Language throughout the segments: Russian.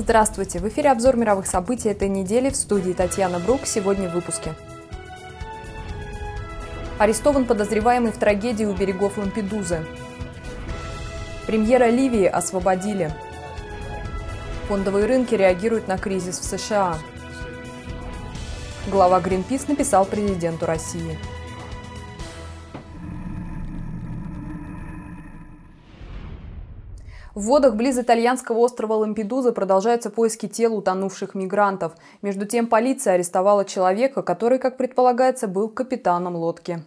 Здравствуйте! В эфире обзор мировых событий этой недели, в студии Татьяна Брук. Сегодня в выпуске. Арестован подозреваемый в трагедии у берегов Лампедузы. Премьера Ливии освободили. Фондовые рынки реагируют на кризис в США. Глава Greenpeace написал президенту России. В водах близ итальянского острова Лампедуза продолжаются поиски тел утонувших мигрантов. Между тем, полиция арестовала человека, который, как предполагается, был капитаном лодки.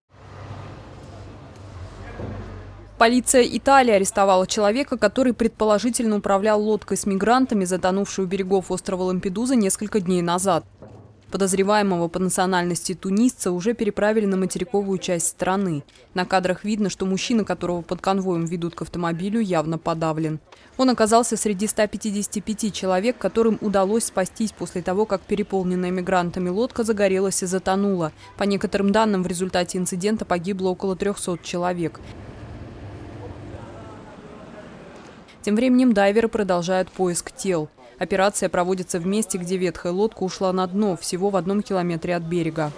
Полиция Италии арестовала человека, который предположительно управлял лодкой с мигрантами, затонувшей у берегов острова Лампедуза несколько дней назад. Подозреваемого по национальности тунисца уже переправили на материковую часть страны. На кадрах видно, что мужчина, которого под конвоем ведут к автомобилю, явно подавлен. Он оказался среди 155 человек, которым удалось спастись после того, как переполненная мигрантами лодка загорелась и затонула. По некоторым данным, в результате инцидента погибло около 300 человек. Тем временем дайверы продолжают поиск тел. Операция проводится в месте, где ветхая лодка ушла на дно, всего в 1 километре от берега.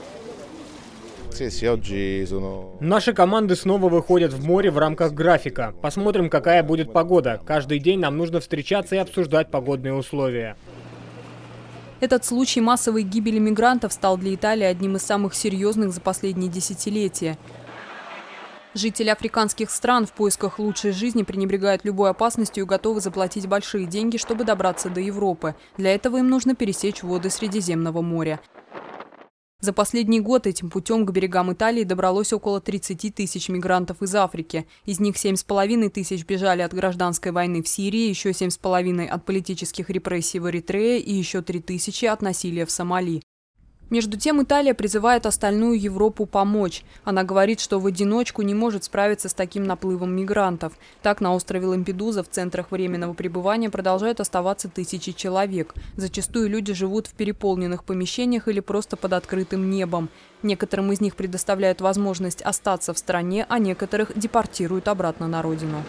Наши команды снова выходят в море в рамках графика. Посмотрим, какая будет погода. Каждый день нам нужно встречаться и обсуждать погодные условия. Этот случай массовой гибели мигрантов стал для Италии одним из самых серьезных за последние десятилетия. Жители африканских стран в поисках лучшей жизни пренебрегают любой опасностью и готовы заплатить большие деньги, чтобы добраться до Европы. Для этого им нужно пересечь воды Средиземного моря. За последний год этим путем к берегам Италии добралось около 30 тысяч мигрантов из Африки. Из них 7,5 тысяч бежали от гражданской войны в Сирии, еще 7,5 от политических репрессий в Эритрее и еще 3 тысячи от насилия в Сомали. Между тем, Италия призывает остальную Европу помочь. Она говорит, что в одиночку не может справиться с таким наплывом мигрантов. Так, на острове Лампедуза в центрах временного пребывания продолжают оставаться тысячи человек. Зачастую люди живут в переполненных помещениях или просто под открытым небом. Некоторым из них предоставляют возможность остаться в стране, а некоторых депортируют обратно на родину.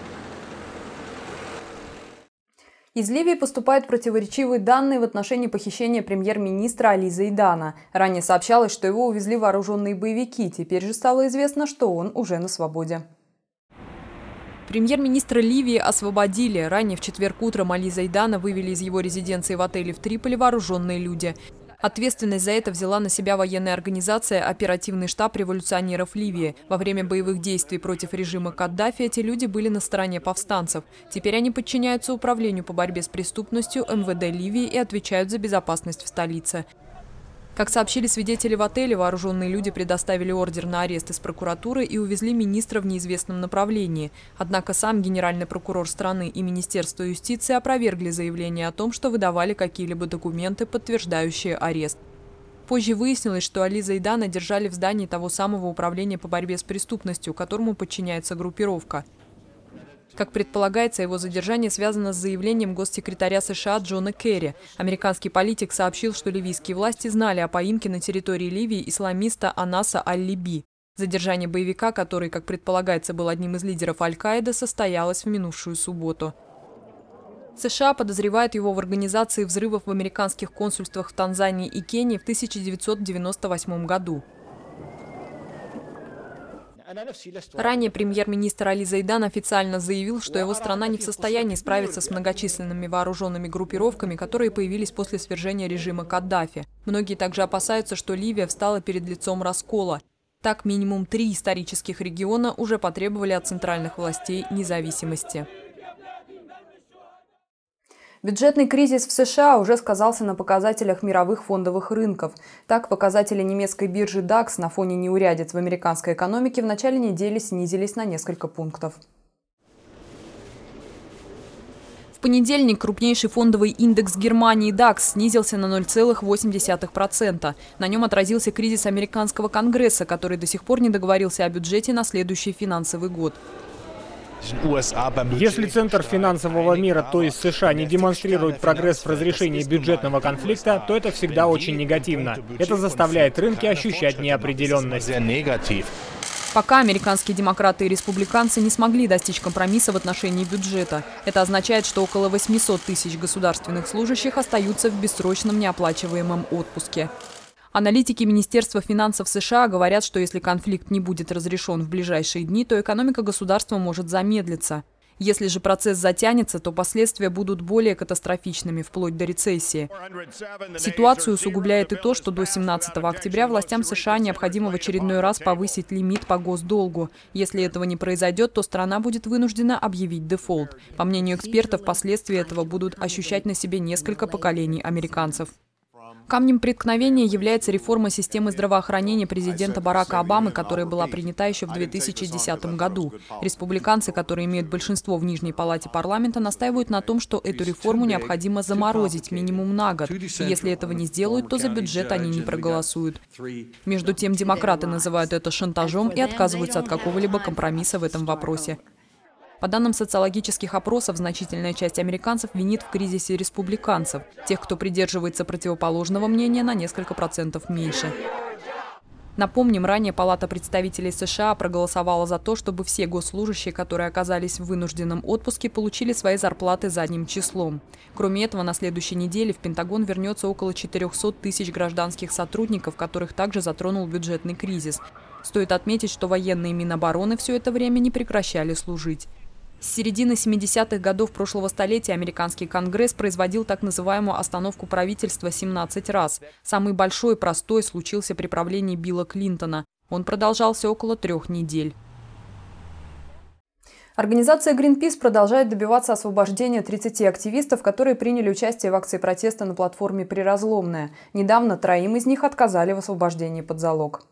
Из Ливии поступают противоречивые данные в отношении похищения премьер-министра Али Зейдана. Ранее сообщалось, что его увезли вооруженные боевики. Теперь же стало известно, что он уже на свободе. Премьер-министра Ливии освободили. Ранее в четверг утром Али Зейдана вывели из его резиденции в отеле в Триполи вооруженные люди. Ответственность за это взяла на себя военная организация «Оперативный штаб революционеров Ливии». Во время боевых действий против режима Каддафи эти люди были на стороне повстанцев. Теперь они подчиняются управлению по борьбе с преступностью МВД Ливии и отвечают за безопасность в столице. Как сообщили свидетели в отеле, вооруженные люди предоставили ордер на арест из прокуратуры и увезли министра в неизвестном направлении. Однако сам генеральный прокурор страны и Министерство юстиции опровергли заявление о том, что выдавали какие-либо документы, подтверждающие арест. Позже выяснилось, что Али Зейдана держали в здании того самого управления по борьбе с преступностью, которому подчиняется группировка. Как предполагается, его задержание связано с заявлением госсекретаря США Джона Керри. Американский политик сообщил, что ливийские власти знали о поимке на территории Ливии исламиста Анаса Аль-Либи. Задержание боевика, который, как предполагается, был одним из лидеров Аль-Каиды, состоялось в минувшую субботу. США подозревают его в организации взрывов в американских консульствах в Танзании и Кении в 1998 году. Ранее премьер-министр Али Зейдан официально заявил, что его страна не в состоянии справиться с многочисленными вооруженными группировками, которые появились после свержения режима Каддафи. Многие также опасаются, что Ливия встала перед лицом раскола. Так, минимум 3 исторических региона уже потребовали от центральных властей независимости. Бюджетный кризис в США уже сказался на показателях мировых фондовых рынков. Так, показатели немецкой биржи DAX на фоне неурядиц в американской экономике в начале недели снизились на несколько пунктов. В понедельник крупнейший фондовый индекс Германии DAX снизился на 0,8%. На нем отразился кризис американского Конгресса, который до сих пор не договорился о бюджете на следующий финансовый год. Если центр финансового мира, то есть США, не демонстрирует прогресс в разрешении бюджетного конфликта, то это всегда очень негативно. Это заставляет рынки ощущать неопределенность. Пока американские демократы и республиканцы не смогли достичь компромисса в отношении бюджета. Это означает, что около 800 тысяч государственных служащих остаются в бессрочном неоплачиваемом отпуске. Аналитики Министерства финансов США говорят, что если конфликт не будет разрешен в ближайшие дни, то экономика государства может замедлиться. Если же процесс затянется, то последствия будут более катастрофичными, вплоть до рецессии. Ситуацию усугубляет и то, что до 17 октября властям США необходимо в очередной раз повысить лимит по госдолгу. Если этого не произойдет, то страна будет вынуждена объявить дефолт. По мнению экспертов, последствия этого будут ощущать на себе несколько поколений американцев. Камнем преткновения является реформа системы здравоохранения президента Барака Обамы, которая была принята еще в 2010 году. Республиканцы, которые имеют большинство в Нижней палате парламента, настаивают на том, что эту реформу необходимо заморозить минимум на год. И если этого не сделают, то за бюджет они не проголосуют. Между тем, демократы называют это шантажом и отказываются от какого-либо компромисса в этом вопросе. По данным социологических опросов, значительная часть американцев винит в кризисе республиканцев. Тех, кто придерживается противоположного мнения, на несколько процентов меньше. Напомним, ранее Палата представителей США проголосовала за то, чтобы все госслужащие, которые оказались в вынужденном отпуске, получили свои зарплаты задним числом. Кроме этого, на следующей неделе в Пентагон вернется около 400 тысяч гражданских сотрудников, которых также затронул бюджетный кризис. Стоит отметить, что военные Минобороны все это время не прекращали служить. С середины 70-х годов прошлого столетия американский Конгресс производил так называемую остановку правительства 17 раз. Самый большой простой случился при правлении Билла Клинтона. Он продолжался около 3 недель. Организация Greenpeace продолжает добиваться освобождения 30 активистов, которые приняли участие в акции протеста на платформе «Приразломная». Недавно 3 из них отказали в освобождении под залог.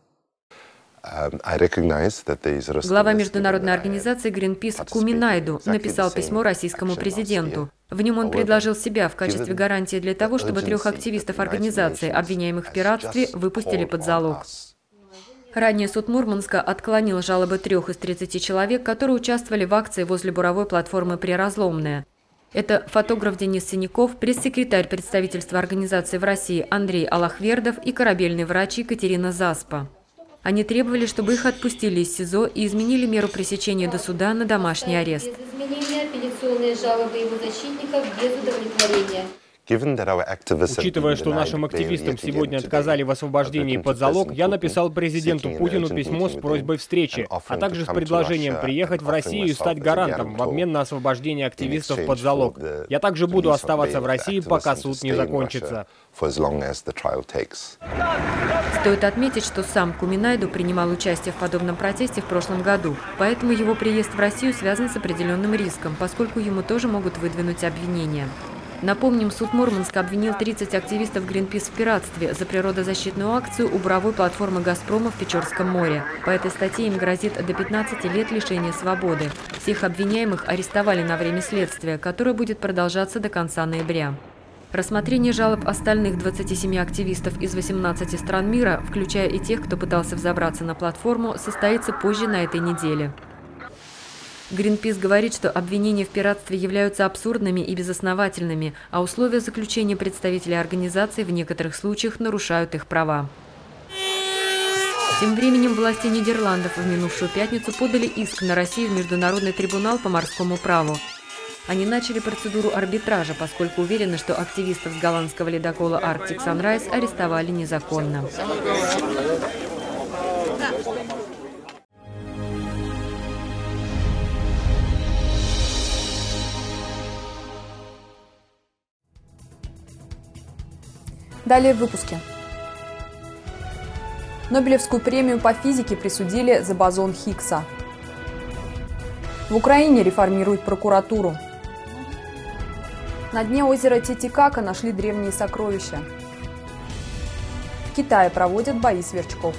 Глава международной организации Greenpeace Куми Найду написал письмо российскому президенту. В нем он предложил себя в качестве гарантии для того, чтобы 3 активистов организации, обвиняемых в пиратстве, выпустили под залог. Ранее суд Мурманска отклонил жалобы 3 из 30 человек, которые участвовали в акции возле буровой платформы «Приразломная». Это фотограф Денис Синяков, пресс-секретарь представительства организации в России Андрей Алахвердов и корабельный врач Екатерина Заспа. Они требовали, чтобы их отпустили из СИЗО и изменили меру пресечения до суда на домашний арест. Без изменения апелляционные жалобы его защитников без удовлетворения. Учитывая, что нашим активистам сегодня отказали в освобождении под залог, я написал президенту Путину письмо с просьбой встречи, а также с предложением приехать в Россию и стать гарантом в обмен на освобождение активистов под залог. Я также буду оставаться в России, пока суд не закончится. Стоит отметить, что сам Куми Найду принимал участие в подобном протесте в прошлом году, поэтому его приезд в Россию связан с определенным риском, поскольку ему тоже могут выдвинуть обвинения. Напомним, суд Мурманска обвинил 30 активистов Greenpeace в пиратстве за природозащитную акцию у буровой платформы «Газпрома» в Печорском море. По этой статье им грозит до 15 лет лишения свободы. Всех обвиняемых арестовали на время следствия, которое будет продолжаться до конца ноября. Рассмотрение жалоб остальных 27 активистов из 18 стран мира, включая и тех, кто пытался взобраться на платформу, состоится позже на этой неделе. Greenpeace говорит, что обвинения в пиратстве являются абсурдными и безосновательными, а условия заключения представителей организации в некоторых случаях нарушают их права. Тем временем власти Нидерландов в минувшую пятницу подали иск на Россию в Международный трибунал по морскому праву. Они начали процедуру арбитража, поскольку уверены, что активистов с голландского ледокола Arctic Sunrise арестовали незаконно. Далее в выпуске. Нобелевскую премию по физике присудили за бозон Хиггса. В Украине реформируют прокуратуру. На дне озера Титикака нашли древние сокровища. В Китае проводят бои сверчков.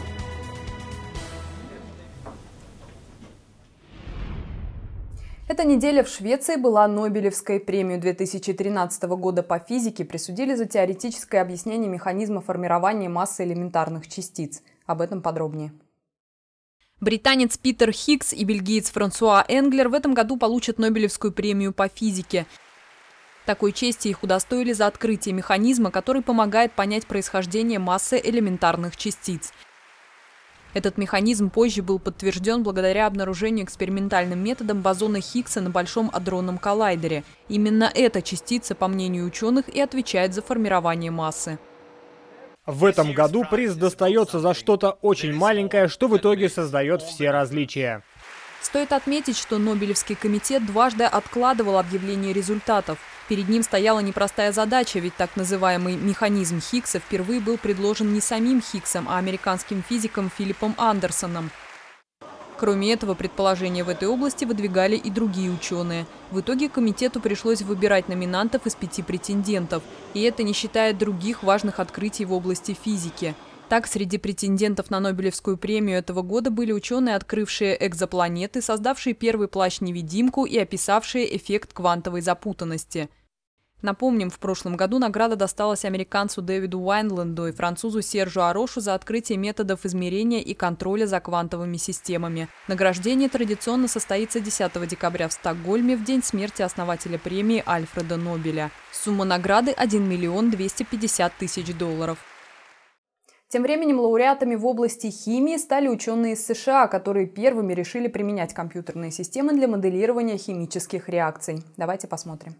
Эта неделя в Швеции была Нобелевской. Премию 2013 года по физике присудили за теоретическое объяснение механизма формирования массы элементарных частиц. Об этом подробнее. Британец Питер Хиггс и бельгиец Франсуа Энглер в этом году получат Нобелевскую премию по физике. Такой чести их удостоили за открытие механизма, который помогает понять происхождение массы элементарных частиц. Этот механизм позже был подтвержден благодаря обнаружению экспериментальным методом бозона Хиггса на Большом адронном коллайдере. Именно эта частица, по мнению ученых, и отвечает за формирование массы. В этом году приз достается за что-то очень маленькое, что в итоге создает все различия. Стоит отметить, что Нобелевский комитет дважды откладывал объявление результатов. Перед ним стояла непростая задача, ведь так называемый механизм Хиггса впервые был предложен не самим Хиггсом, а американским физиком Филиппом Андерсоном. Кроме этого, предположения в этой области выдвигали и другие ученые. В итоге комитету пришлось выбирать номинантов из 5 претендентов. И это не считая других важных открытий в области физики. Так, среди претендентов на Нобелевскую премию этого года были ученые, открывшие экзопланеты, создавшие первый плащ-невидимку и описавшие эффект квантовой запутанности. Напомним, в прошлом году награда досталась американцу Дэвиду Уайнленду и французу Сержу Арошу за открытие методов измерения и контроля за квантовыми системами. Награждение традиционно состоится 10 декабря в Стокгольме, в день смерти основателя премии Альфреда Нобеля. Сумма награды – $1 250 000. Тем временем лауреатами в области химии стали ученые из США, которые первыми решили применять компьютерные системы для моделирования химических реакций. Давайте посмотрим.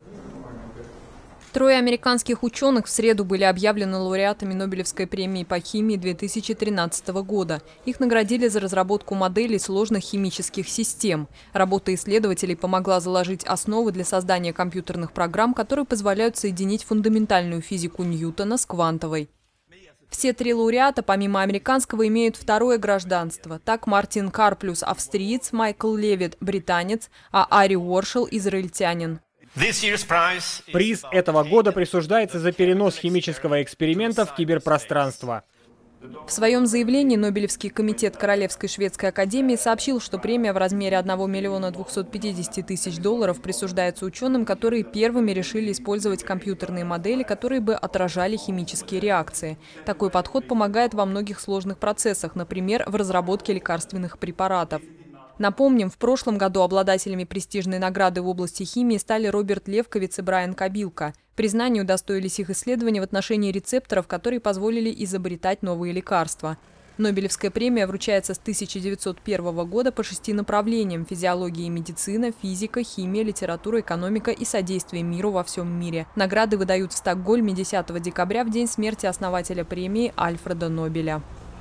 3 американских ученых в среду были объявлены лауреатами Нобелевской премии по химии 2013 года. Их наградили за разработку моделей сложных химических систем. Работа исследователей помогла заложить основы для создания компьютерных программ, которые позволяют соединить фундаментальную физику Ньютона с квантовой. Все 3 лауреата, помимо американского, имеют второе гражданство. Так, Мартин Карплюс – австриец, Майкл Левит – британец, а Ари Уоршел – израильтянин. Приз этого года присуждается за перенос химического эксперимента в киберпространство. В своем заявлении Нобелевский комитет Королевской шведской академии сообщил, что премия в размере $1 250 000 присуждается ученым, которые первыми решили использовать компьютерные модели, которые бы отражали химические реакции. Такой подход помогает во многих сложных процессах, например, в разработке лекарственных препаратов. Напомним, в прошлом году обладателями престижной награды в области химии стали Роберт Левковиц и Брайан Кабилка. Признанию удостоились их исследования в отношении рецепторов, которые позволили изобретать новые лекарства. Нобелевская премия вручается с 1901 года по 6 направлениям – физиология и медицина, физика, химия, литература, экономика и содействие миру во всем мире. Награды выдают в Стокгольме 10 декабря в день смерти основателя премии Альфреда Нобеля.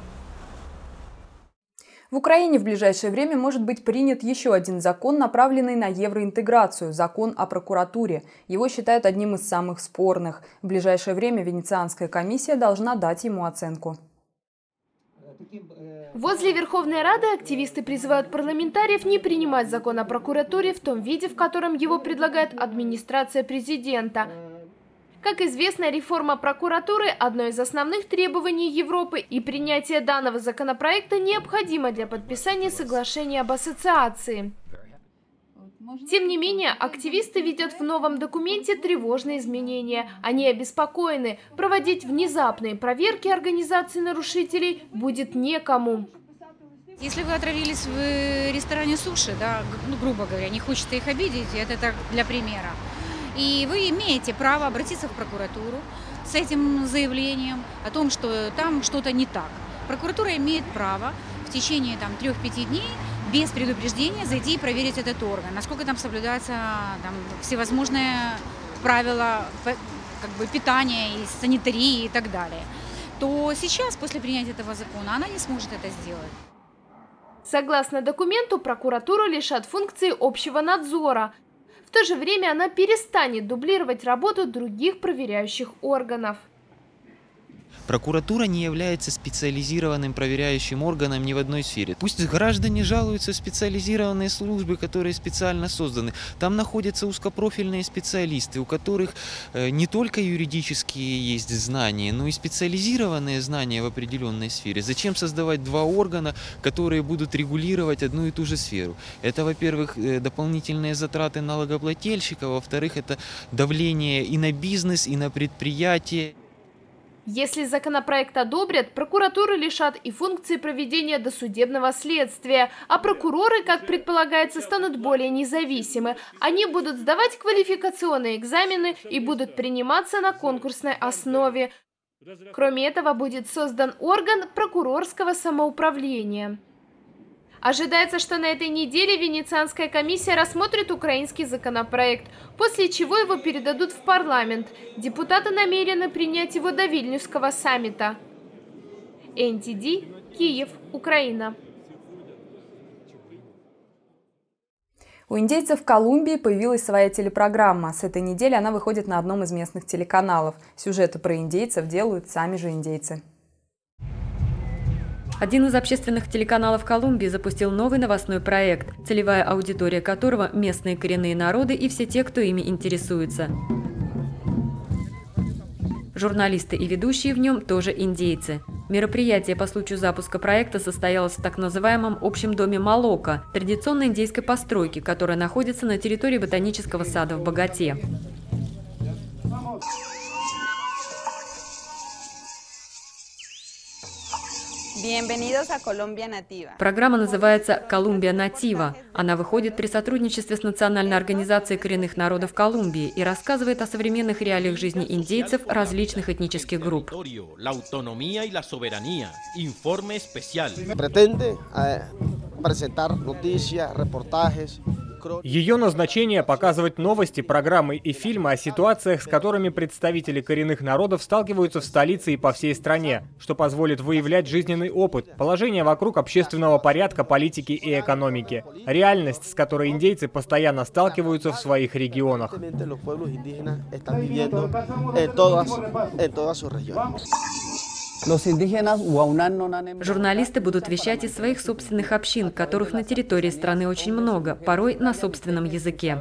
В Украине в ближайшее время может быть принят еще один закон, направленный на евроинтеграцию – закон о прокуратуре. Его считают одним из самых спорных. В ближайшее время Венецианская комиссия должна дать ему оценку. Возле Верховной Рады активисты призывают парламентариев не принимать закон о прокуратуре в том виде, в котором его предлагает администрация президента. Как известно, реформа прокуратуры – одно из основных требований Европы, и принятие данного законопроекта необходимо для подписания соглашения об ассоциации. Тем не менее, активисты видят в новом документе тревожные изменения. Они обеспокоены, проводить внезапные проверки организации нарушителей будет некому. Если вы отравились в ресторане суши, да, грубо говоря, не хочется их обидеть, это так для примера. И вы имеете право обратиться в прокуратуру с этим заявлением о том, что там что-то не так. Прокуратура имеет право в течение 3-5 дней без предупреждения зайти и проверить этот орган, насколько там соблюдаются всевозможные правила питания, и санитарии и так далее. То сейчас, после принятия этого закона, она не сможет это сделать. Согласно документу, прокуратуру лишат функции общего надзора. В то же время она перестанет дублировать работу других проверяющих органов. Прокуратура не является специализированным проверяющим органом ни в одной сфере. Пусть граждане жалуются в специализированные службы, которые специально созданы. Там находятся узкопрофильные специалисты, у которых не только юридические есть знания, но и специализированные знания в определенной сфере. Зачем создавать 2 органа, которые будут регулировать одну и ту же сферу? Это, во-первых, дополнительные затраты налогоплательщика, во-вторых, это давление и на бизнес, и на предприятия. Если законопроект одобрят, прокуратуры лишат и функции проведения досудебного следствия, а прокуроры, как предполагается, станут более независимы. Они будут сдавать квалификационные экзамены и будут приниматься на конкурсной основе. Кроме этого, будет создан орган прокурорского самоуправления. Ожидается, что на этой неделе Венецианская комиссия рассмотрит украинский законопроект, после чего его передадут в парламент. Депутаты намерены принять его до Вильнюсского саммита. НТД, Киев, Украина. У индейцев в Колумбии появилась своя телепрограмма. С этой недели она выходит на одном из местных телеканалов. Сюжеты про индейцев делают сами же индейцы. Один из общественных телеканалов Колумбии запустил новый новостной проект, целевая аудитория которого – местные коренные народы и все те, кто ими интересуется. Журналисты и ведущие в нем тоже индейцы. Мероприятие по случаю запуска проекта состоялось в так называемом общем доме Молока, традиционной индейской постройки, которая находится на территории ботанического сада в Боготе. Программа называется «Колумбия Натива». Она выходит при сотрудничестве с Национальной организацией коренных народов Колумбии и рассказывает о современных реалиях жизни индейцев различных этнических групп. Ее назначение – показывать новости, программы и фильмы о ситуациях, с которыми представители коренных народов сталкиваются в столице и по всей стране, что позволит выявлять жизненный опыт, положение вокруг общественного порядка, политики и экономики, реальность, с которой индейцы постоянно сталкиваются в своих регионах. Журналисты будут вещать из своих собственных общин, которых на территории страны очень много, порой на собственном языке.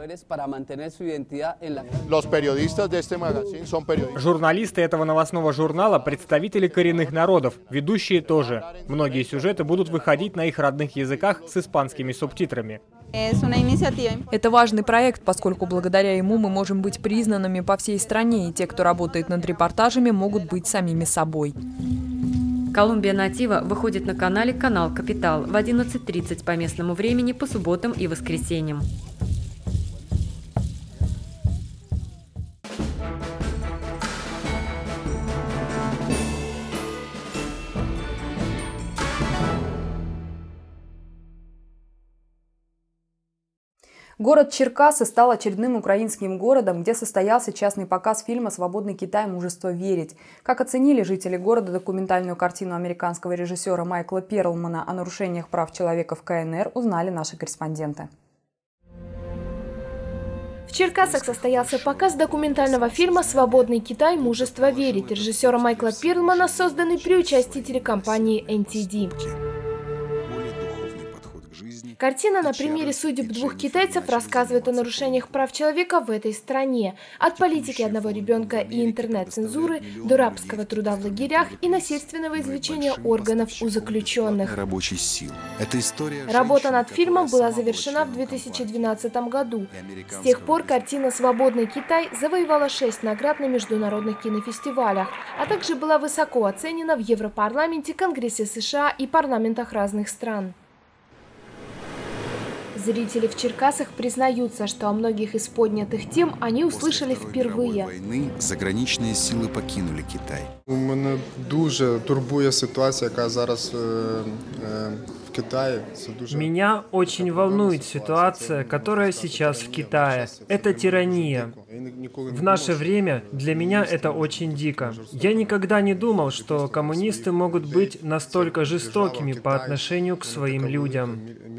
Журналисты этого новостного журнала – представители коренных народов, ведущие тоже. Многие сюжеты будут выходить на их родных языках с испанскими субтитрами. Это важный проект, поскольку благодаря ему мы можем быть признанными по всей стране, и те, кто работает над репортажами, могут быть самими собой. «Колумбия Натива» выходит на канале «Канал Капитал» в 11:30 по местному времени по субботам и воскресеньям. Город Черкассы стал очередным украинским городом, где состоялся частный показ фильма «Свободный Китай. Мужество верить». Как оценили жители города документальную картину американского режиссера Майкла Перлмана о нарушениях прав человека в КНР, узнали наши корреспонденты. В Черкассах состоялся показ документального фильма «Свободный Китай. Мужество верить» режиссера Майкла Перлмана, созданный при участии телекомпании NTD. Картина на примере судеб двух китайцев рассказывает о нарушениях прав человека в этой стране. От политики одного ребенка и интернет-цензуры до рабского труда в лагерях и насильственного извлечения органов у заключенных. Работа над фильмом была завершена в 2012 году. С тех пор картина «Свободный Китай» завоевала 6 наград на международных кинофестивалях, а также была высоко оценена в Европарламенте, Конгрессе США и парламентах разных стран. Зрители в Черкасах признаются, что о многих из поднятых тем они услышали впервые. Войны заграничные силы покинули Китай. Мене дуже турбує ситуація, яка зараз в Китае. Меня очень волнует ситуация, которая сейчас в Китае. Это тирания. В наше время для меня это очень дико. Я никогда не думал, что коммунисты могут быть настолько жестокими по отношению к своим людям.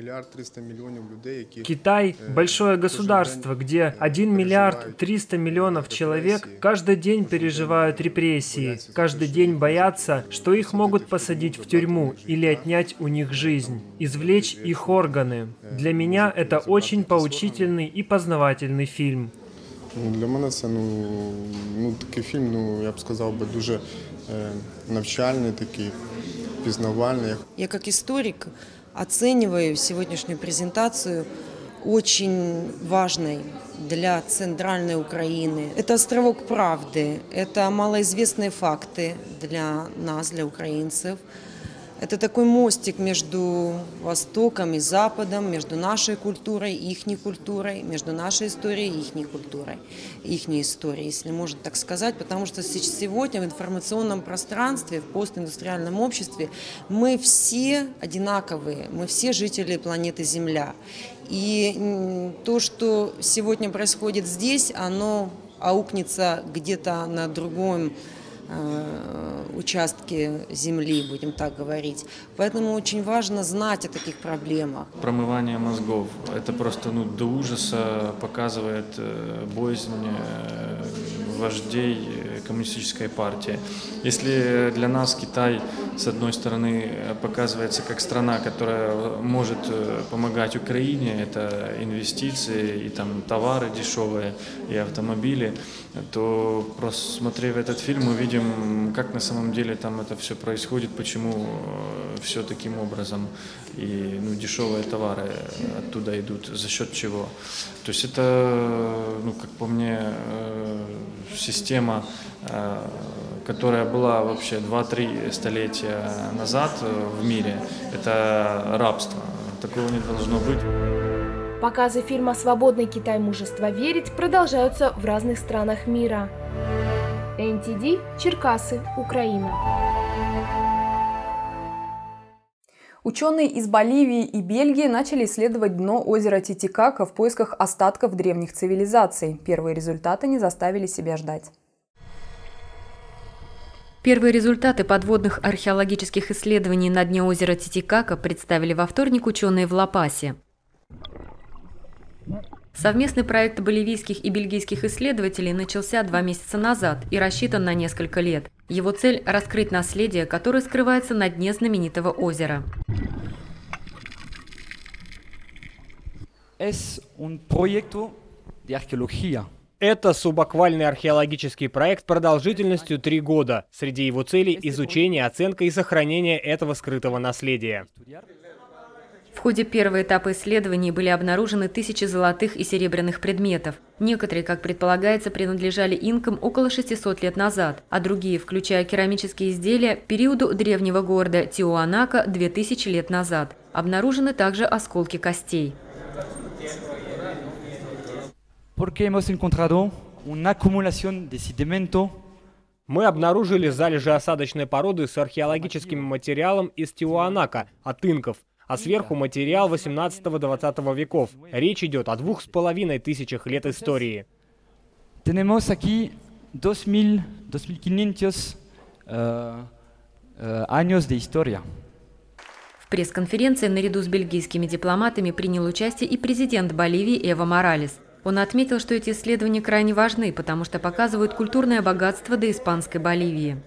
Китай – большое государство, где 1 миллиард 300 миллионов человек каждый день переживают репрессии, каждый день боятся, что их могут посадить в тюрьму или отнять у них жизнь, извлечь их органы. Для меня это очень поучительный и познавательный фильм. Для мене це такий фільм, я б сказав, дуже навчальний, такий пізнавальний. Я как историк оцениваю сегодняшнюю презентацию очень важной для центральной Украины. Это островок правды, это малоизвестные факты для нас, для украинцев. Это такой мостик между Востоком и Западом, между нашей культурой и ихней культурой, между нашей историей и ихней культурой, ихней историей, если можно так сказать, потому что сегодня в информационном пространстве, в постиндустриальном обществе мы все одинаковые, мы все жители планеты Земля. И то, что сегодня происходит здесь, оно аукнется где-то на другом участки земли, будем так говорить. Поэтому очень важно знать о таких проблемах. Промывание мозгов. Это просто до ужаса показывает боязнь вождей коммунистической партии. Если для нас Китай, с одной стороны, показывается как страна, которая может помогать Украине, это инвестиции и там товары дешевые и автомобили, то, просмотрев этот фильм, мы видим, как на самом деле там это все происходит, почему все таким образом, и дешевые товары оттуда идут, за счет чего. То есть это, как по мне, система, которая была вообще 2-3 столетия назад в мире, это рабство. Такого не должно быть. Показы фильма «Свободный Китай. Мужество верить» продолжаются в разных странах мира. НТД, Черкассы, Украина. Ученые из Боливии и Бельгии начали исследовать дно озера Титикака в поисках остатков древних цивилизаций. Первые результаты не заставили себя ждать. Первые результаты подводных археологических исследований на дне озера Титикака представили во вторник ученые в Ла-Пасе. Совместный проект боливийских и бельгийских исследователей начался 2 месяца назад и рассчитан на несколько лет. Его цель – раскрыть наследие, которое скрывается на дне знаменитого озера. Это субаквальный археологический проект продолжительностью 3 года. Среди его целей – изучение, оценка и сохранение этого скрытого наследия. В ходе первого этапа исследований были обнаружены тысячи золотых и серебряных предметов. Некоторые, как предполагается, принадлежали инкам около 600 лет назад, а другие, включая керамические изделия, периоду древнего города Тиуанака 2000 лет назад. Обнаружены также осколки костей. Мы обнаружили залежи осадочной породы с археологическим материалом из Тиуанака от инков, а сверху материал 18-20 веков. Речь идет о 2500 лет истории. Tenemos aquí 2500 años de historia. В пресс-конференции наряду с бельгийскими дипломатами принял участие и президент Боливии Эво Моралес. Он отметил, что эти исследования крайне важны, потому что показывают культурное богатство доиспанской Боливии.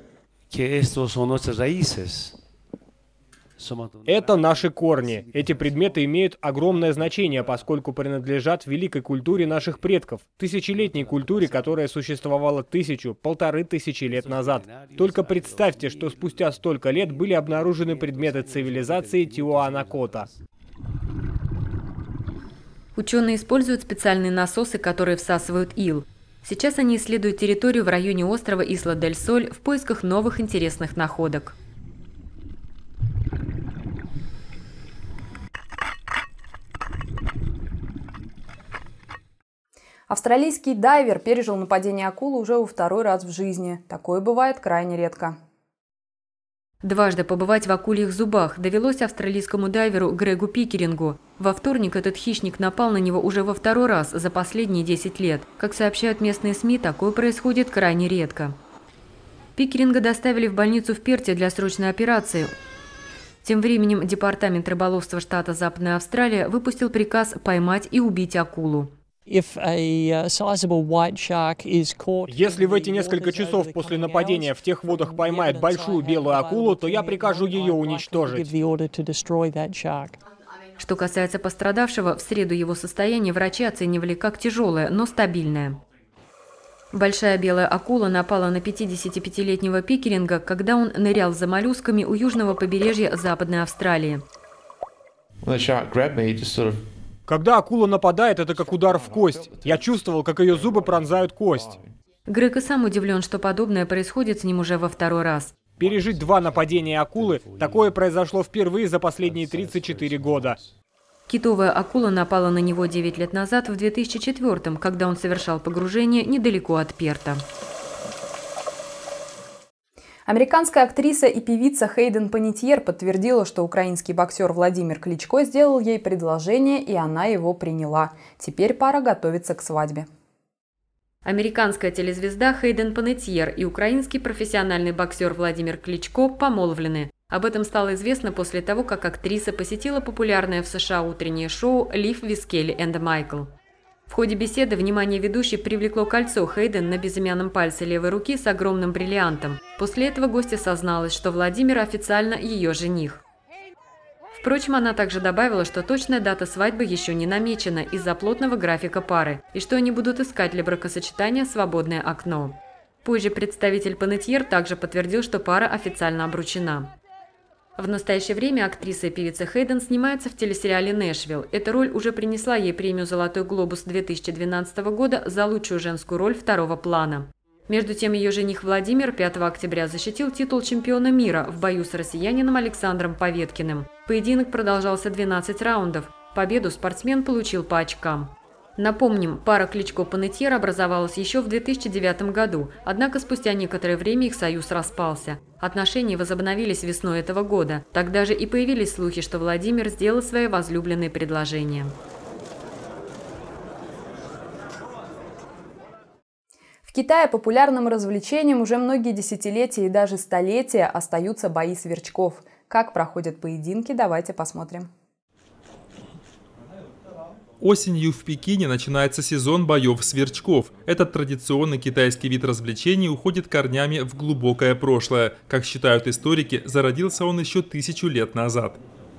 Это наши корни. Эти предметы имеют огромное значение, поскольку принадлежат великой культуре наших предков, тысячелетней культуре, которая существовала 1000-1500 лет назад. Только представьте, что спустя столько лет были обнаружены предметы цивилизации Тиуанакота. Ученые используют специальные насосы, которые всасывают ил. Сейчас они исследуют территорию в районе острова Исла-дель-Соль в поисках новых интересных находок. Австралийский дайвер пережил нападение акулы уже во 2-й раз в жизни. Такое бывает крайне редко. Дважды побывать в акульих зубах довелось австралийскому дайверу Грегу Пикерингу. Во вторник этот хищник напал на него уже во 2-й раз за последние 10 лет. Как сообщают местные СМИ, такое происходит крайне редко. Пикеринга доставили в больницу в Перте для срочной операции. Тем временем Департамент рыболовства штата Западная Австралия выпустил приказ поймать и убить акулу. Если в эти несколько часов после нападения в тех водах поймают большую белую акулу, то я прикажу ее уничтожить. Что касается пострадавшего, в среду его состояние врачи оценивали как тяжелое, но стабильное. Большая белая акула напала на 55-летнего Пикеринга, когда он нырял за моллюсками у южного побережья Западной Австралии. Когда акула нападает, это как удар в кость. Я чувствовал, как ее зубы пронзают кость. Грег и сам удивлен, что подобное происходит с ним уже во 2-й раз. Пережить 2 нападения акулы – такое произошло впервые за последние 34 года. Китовая акула напала на него 9 лет назад, в 2004-м, когда он совершал погружение недалеко от Перта. Американская актриса и певица Хейден Панеттьер подтвердила, что украинский боксер Владимир Кличко сделал ей предложение, и она его приняла. Теперь пара готовится к свадьбе. Американская телезвезда Хейден Панеттьер и украинский профессиональный боксер Владимир Кличко помолвлены. Об этом стало известно после того, как актриса посетила популярное в США утреннее шоу «Live with Kelly and Michael». В ходе беседы внимание ведущей привлекло кольцо Хейден на безымянном пальце левой руки с огромным бриллиантом. После этого гостья созналась, что Владимир официально ее жених. Впрочем, она также добавила, что точная дата свадьбы еще не намечена из-за плотного графика пары, и что они будут искать для бракосочетания свободное окно. Позже представитель Панеттьер также подтвердил, что пара официально обручена. В настоящее время актриса и певица Хейден снимается в телесериале «Нэшвилл». Эта роль уже принесла ей премию «Золотой глобус» 2012 года за лучшую женскую роль второго плана. Между тем, ее жених Владимир 5 октября защитил титул чемпиона мира в бою с россиянином Александром Поветкиным. Поединок продолжался 12 раундов. Победу спортсмен получил по очкам. Напомним, пара Кличко-Панеттьер образовалась еще в 2009 году, однако спустя некоторое время их союз распался. Отношения возобновились весной этого года. Тогда же и появились слухи, что Владимир сделал своей возлюбленной предложение. В Китае популярным развлечением уже многие десятилетия и даже столетия остаются бои сверчков. Как проходят поединки, давайте посмотрим. Осенью в Пекине начинается сезон боев сверчков. Этот традиционный китайский вид развлечений уходит корнями в глубокое прошлое. Как считают историки, зародился он еще 1000 лет назад.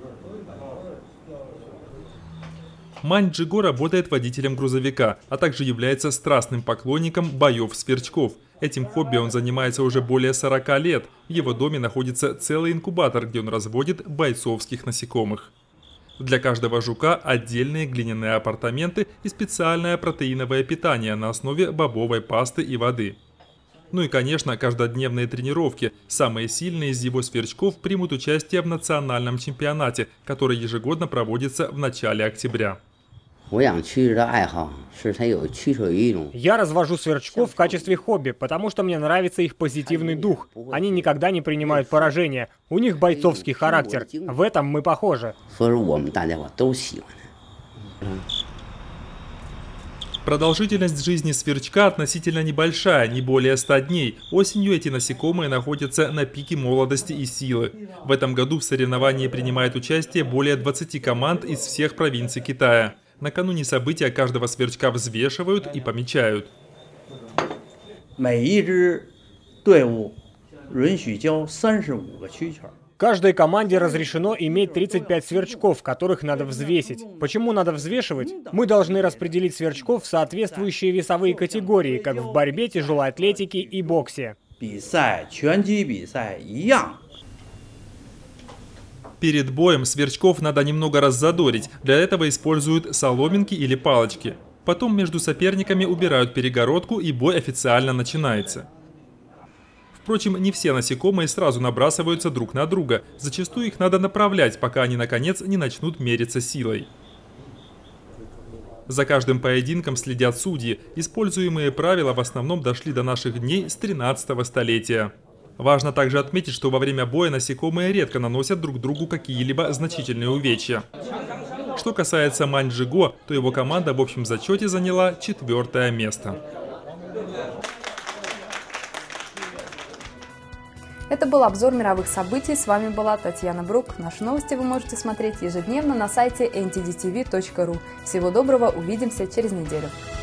Мань Джиго работает водителем грузовика, а также является страстным поклонником боев сверчков. Этим хобби он занимается уже более 40 лет. В его доме находится целый инкубатор, где он разводит бойцовских насекомых. Для каждого жука отдельные глиняные апартаменты и специальное протеиновое питание на основе бобовой пасты и воды. Ну и, конечно, каждодневные тренировки. Самые сильные из его сверчков примут участие в национальном чемпионате, который ежегодно проводится в начале октября. Я развожу сверчков в качестве хобби, потому что мне нравится их позитивный дух. Они никогда не принимают поражения. У них бойцовский характер. В этом мы похожи. Продолжительность жизни сверчка относительно небольшая, не более 100 дней. Осенью эти насекомые находятся на пике молодости и силы. В этом году в соревновании принимает участие более 20 команд из всех провинций Китая. Накануне события каждого сверчка взвешивают и помечают. Каждой команде разрешено иметь 35 сверчков, которых надо взвесить. Почему надо взвешивать? Мы должны распределить сверчков в соответствующие весовые категории, как в борьбе, тяжелой атлетике и боксе. Перед боем сверчков надо немного раззадорить, для этого используют соломинки или палочки. Потом между соперниками убирают перегородку, и бой официально начинается. Впрочем, не все насекомые сразу набрасываются друг на друга, зачастую их надо направлять, пока они наконец не начнут мериться силой. За каждым поединком следят судьи, используемые правила в основном дошли до наших дней с 13 столетия. Важно также отметить, что во время боя насекомые редко наносят друг другу какие-либо значительные увечья. Что касается Мань Джиго, то его команда в общем зачете заняла 4-е место. Это был обзор мировых событий. С вами была Татьяна Брук. Наши новости вы можете смотреть ежедневно на сайте ntdtv.ru. Всего доброго, увидимся через неделю.